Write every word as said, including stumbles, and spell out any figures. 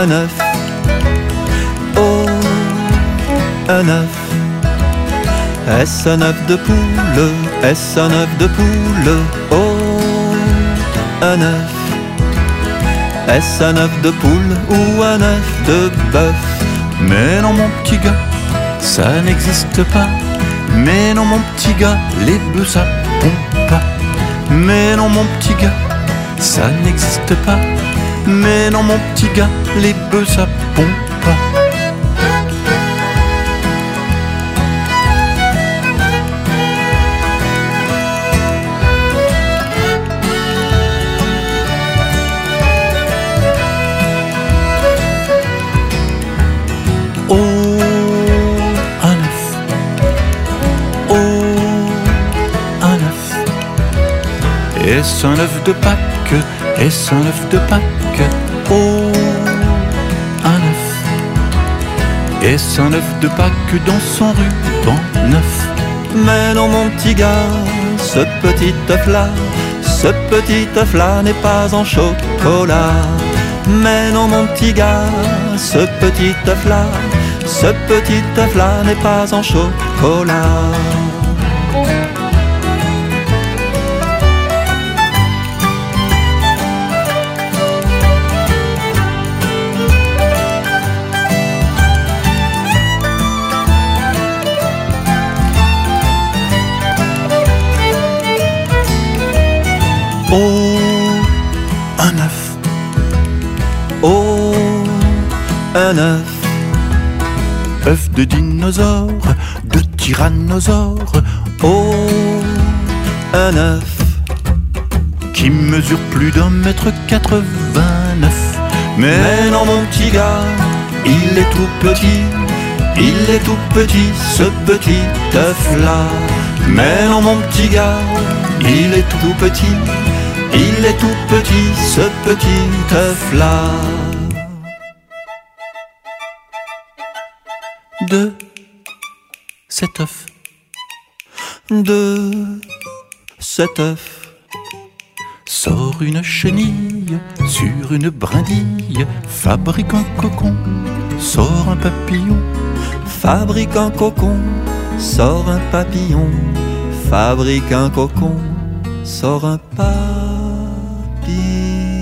un œuf. Oh, un œuf. Est-ce un œuf de poule? Est-ce un œuf de poule? Oh, un œuf. Est-ce un œuf de poule ou un œuf de bœuf? Mais non mon petit gars, ça n'existe pas. Mais non mon petit gars, les bœufs ça pond pas. Mais non mon petit gars, ça n'existe pas. Mais non mon petit gars, les bœufs ça pond pas. Oh, un œuf. Oh, un œuf. Est-ce un œuf de Pâques? Est-ce un œuf de Pâques? Oh, un œuf. Est-ce un œuf de Pâques dans son ruban neuf? Mais non mon petit gars, ce petit œuf-là, ce petit œuf-là n'est pas en chocolat. Mais non mon petit gars, ce petit œuf-là, ce petit œuf-là n'est pas en chocolat. Oh, un œuf. Oh, un œuf. œuf de dinosaure, de tyrannosaure, oh, un œuf qui mesure plus d'un mètre quatre-vingt-neuf. Mais non mon petit gars, il est tout petit, il est tout petit, ce petit œuf-là. Mais non mon petit gars, il est tout petit, il est tout petit, ce petit œuf-là. De cet œuf, de cet œuf, sort une chenille sur une brindille, fabrique un cocon, sort un papillon, fabrique un cocon, sort un papillon, fabrique un cocon, sort un papillon.